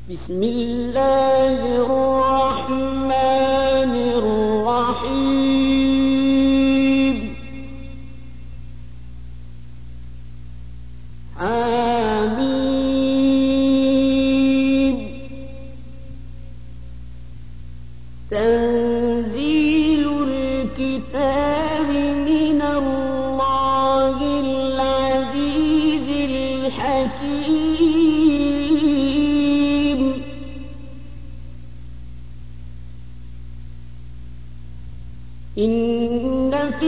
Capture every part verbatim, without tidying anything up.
بسم الله الرحمن الرحيم حميم تنزيل الكتاب من الله العزيز الحكيم إن في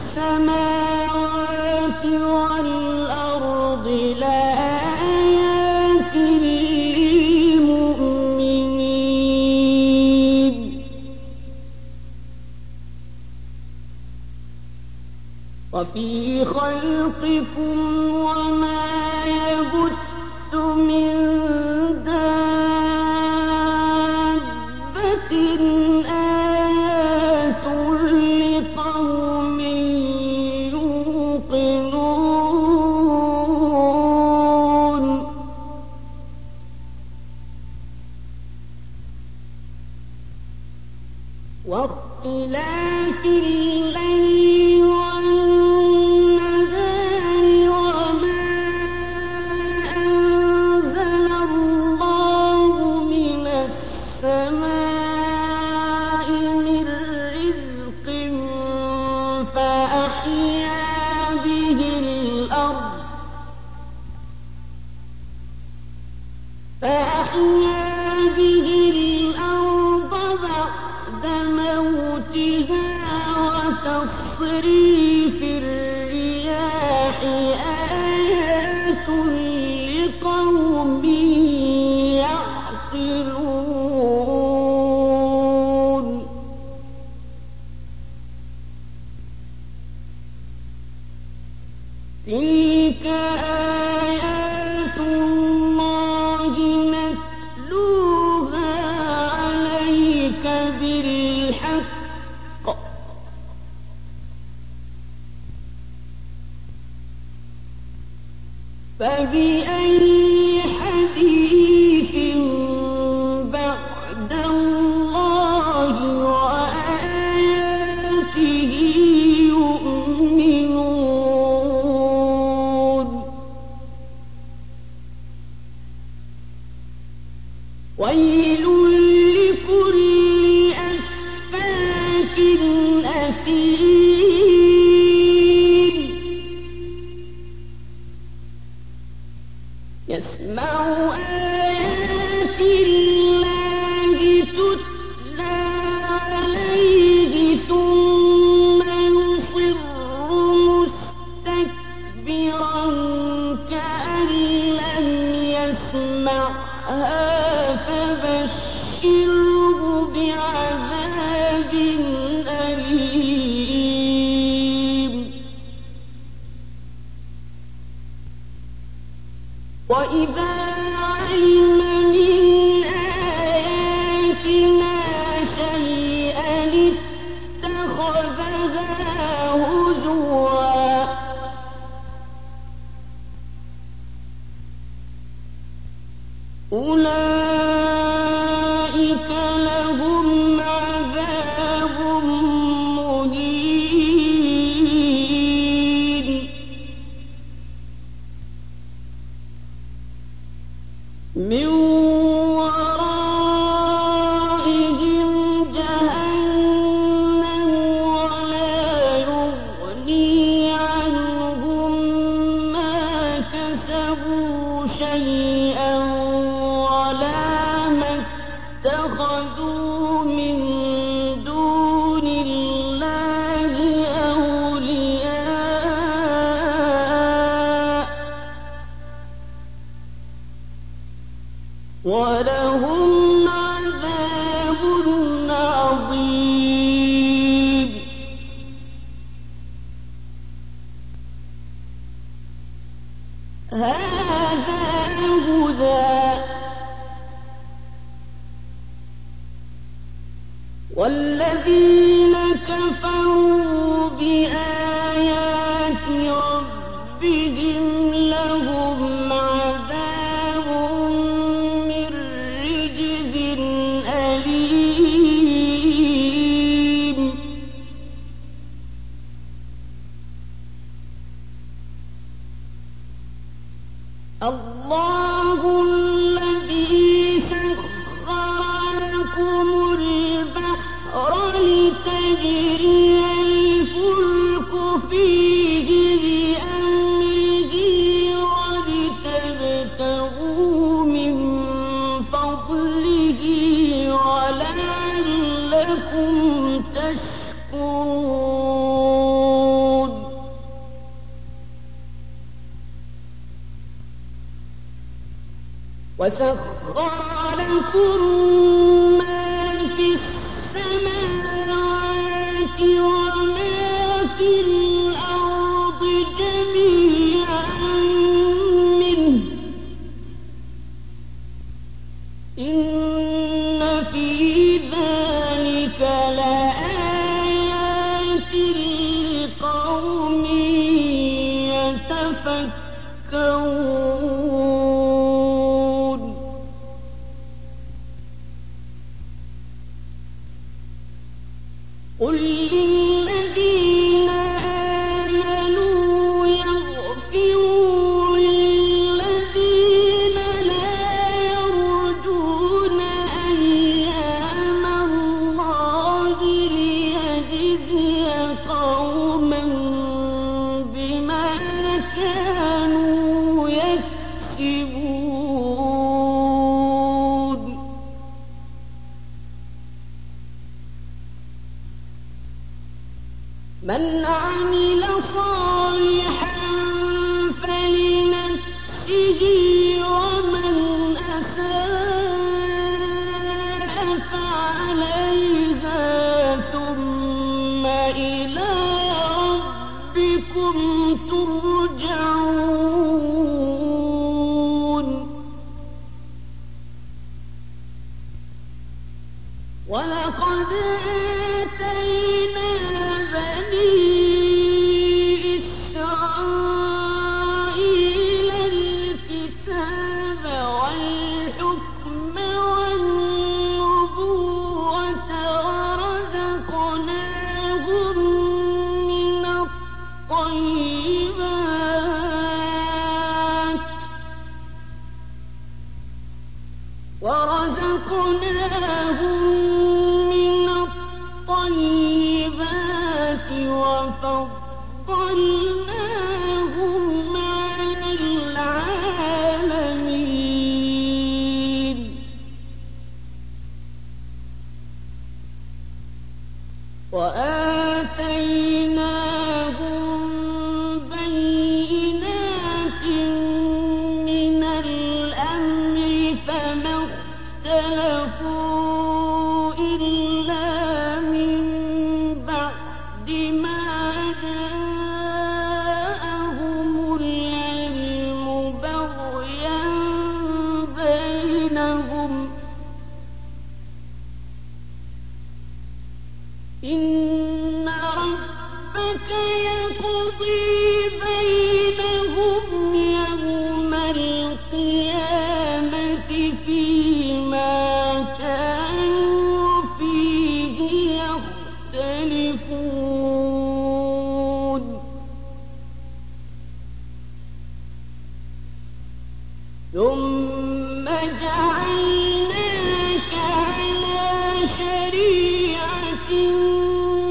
السماوات والأرض لآيات للمؤمنين وفي خلقكم وما يبث من دابة آيات لقوم يوقنون واختلاف الليل والنهار وما أنزل الله من السماء من رزق فأحيا به الأرض فأحيا به الأرض بعد موتها وتصريف الرياح آيات لقوم يعقلون تلك آيات الله نتلوها عليك بالحق فبأي حديث بعد الله وآياته يؤمنون ويل لكل أفاك أثيم يسمع آيات الله تتلى عليه ثم يصر مستكبرا كأن لم يسمعها فبشره بعذاب أليم وإذا علم من آياتنا شيئا اتخذها هزوا أولئك لهم عذاب مهين من ورائهم جهنم ولا يغني عنهم ما كسبوا شيئا ولا ما اتخذوا من دون الله أولياء ولهم عذاب عظيم هذا هدى والذين كفروا بآيات ربهم لهم عذاب من وسخر لكم ما في السماوات وما في الأرض جميعا منه إن في ذلك لآيات لقوم يتفكرون قل للذين آمنوا يغفروا للذين لا يرجون أيام الله ليجزي قوما بما كانوا يكسبون من عمل صالحا فلنفسه ومن أساء فعليها ثم إلى ربكم ترجعون ولقد آتينا بني إسرائيل الكتاب والحكم والنبوة ورزقناهم من الطيبات ورزقناهم من الطيبات وفضلناهم على العالمين وآتيناهم بينات من الأمر فما اختلفوا إلا من بعد ما جاءهم العلم بغيا بينهم إن ربك يقضي بينهم يوم القيامة فيما كانوا فيه يختلفون ثم جعلناك على شريعة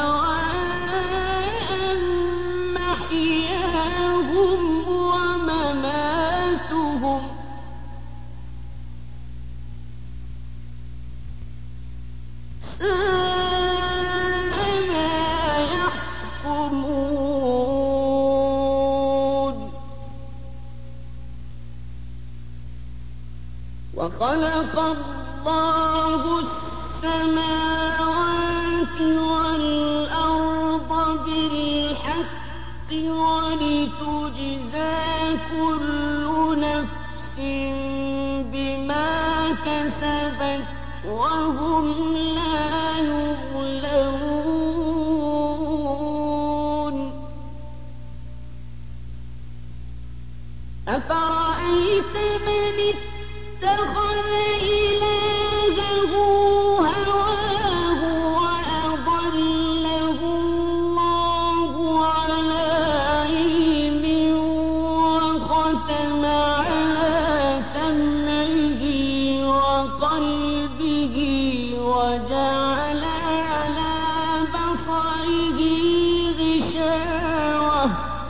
سواء محياهم ومماتهم ساء ما يحكمون وخلق الله السماوات والأرض بالحق ولتجزى كل نفس بما كسبت وهم لا يظلمون أفرأيت من اتخذ إلهه هواه وأضله الله على علم وختم على سمعه وقلبه وجعل على بصره غشاوة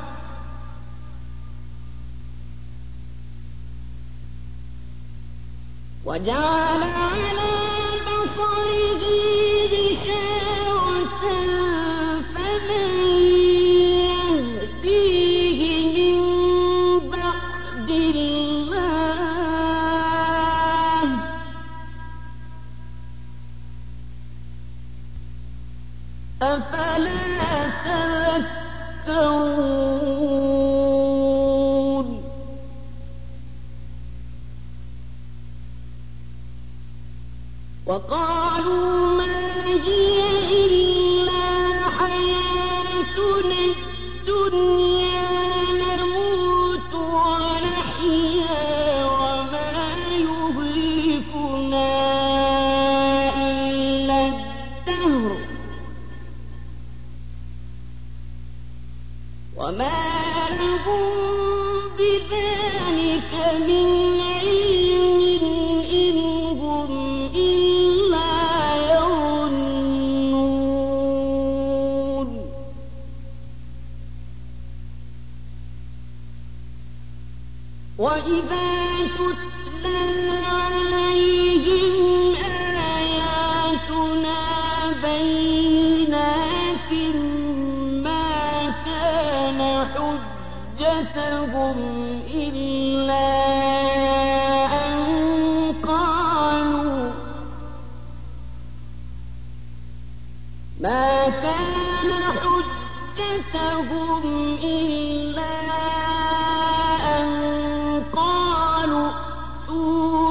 وجعل على بصره غشاوة فمن يهديه من بعد الله أفلا تذكرون وقالوا ما هي إلا حياتنا الدنيا نموت ونحيا وما يهلكنا إلا الدهر وما لهم بذلك من علم إن هم إلا يظنون وإذا تتلى عليهم آياتنا بينات ما كان حجتهم إلا أن قالوا ما كان حجتهم إلا أن قالوا ائتوا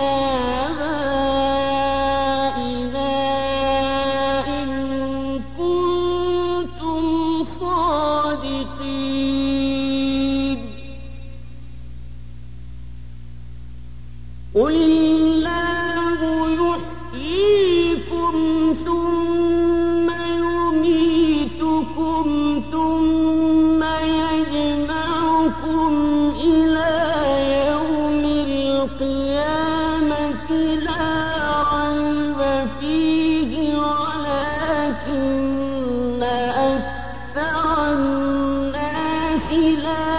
بآبائنا إن كنتم صادقين قل الله يحييكم ثم يميتكم ثم يجمعكم إلى يوم القيامة لا ريب فيه ولكن أكثر الناس لا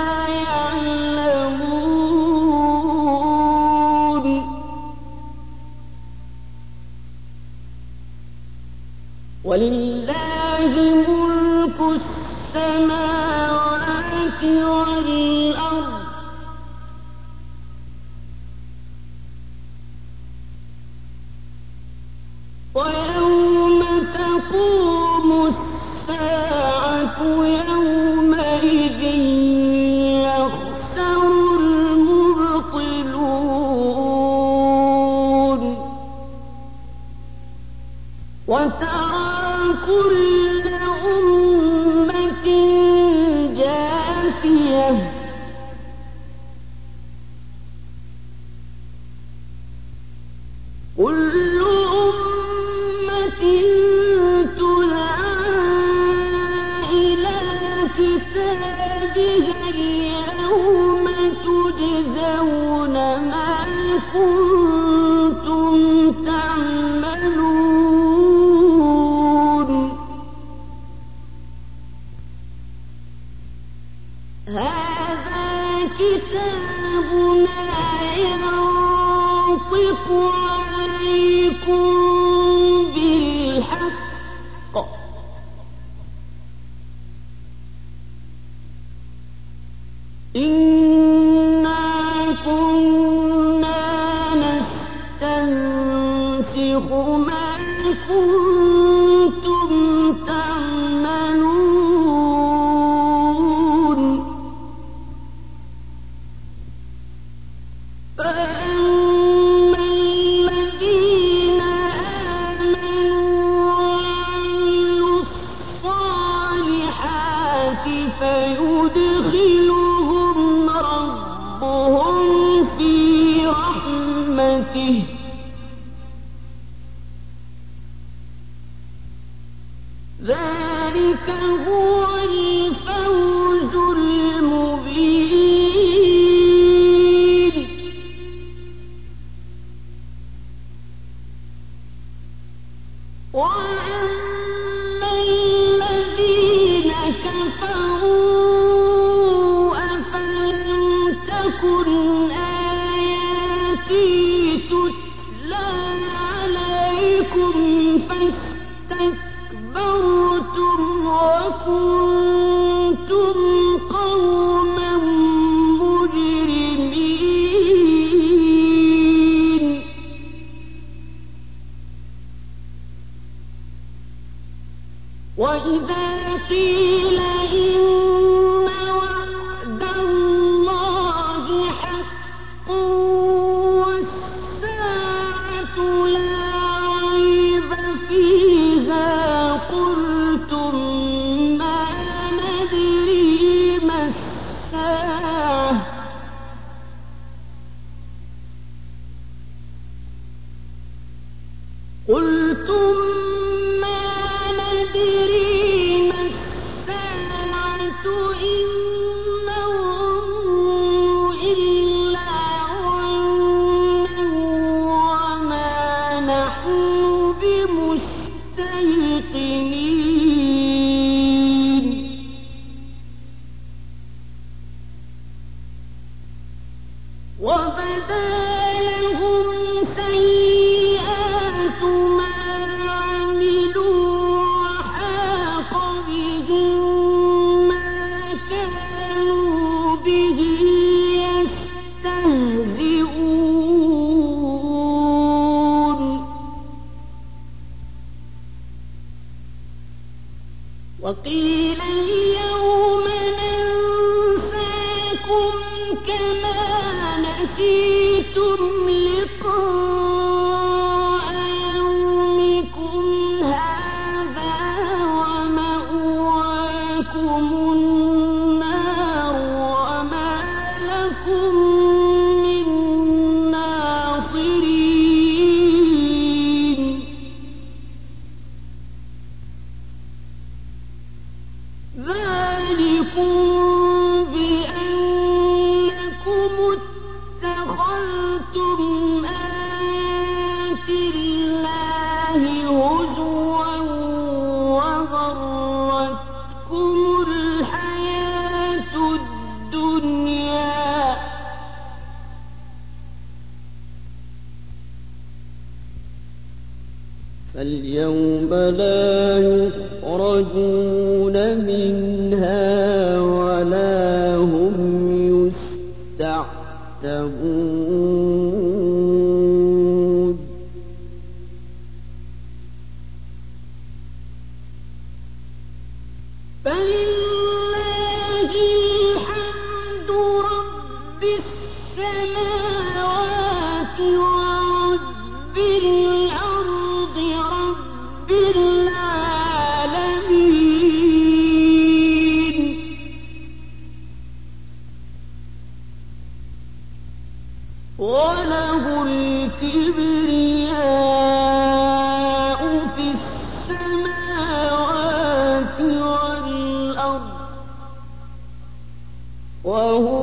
يعلمون ولله ملك السماوات والأرض ويوم تقوم الساعة يومئذ يخسر المبطلون وترى كل أمة جاثية كل أمة تدعى إلى كتابها اليوم تجزون ما كنتم تعملون هذا كتابنا ينطق عليكم بالحق إنا كنا نستنسخ ما كنتم تعملون فأما الذين آمنوا وعملوا الصالحات فيدخلهم ربهم في رحمته ذلك هو الفوز المبين وأما الذين كفروا أفلم تكن آياتي تتلى عليكم فاستكبرتم وكنتم قوما مجرمين وإذا قيل إن وعد الله حق والساعة لا ريب فيها قلتم ما ندري ما الساعة قلتم ما ندري ما الساعة إن نظن إلا ظنا وما نحن بمستيقنين وبدا لهم سيئات ما عملوا وحاق بهم ما كانوا به يستهزئون وقيل اليوم ننساكم كما نسيتم لقاء يومكم هذا ومأواكم النار وما لكم من ناصرين ذلكم بأنكم اتخذتم آيات الله هزوا وغرتكم الحياة الدنيا فاليوم لا يخرجون منها ولا هم يستعتبون فلله الحمد رب السماوات ورب الأرض رب العالمين وله الكبرياء في السماوات والأرض وهو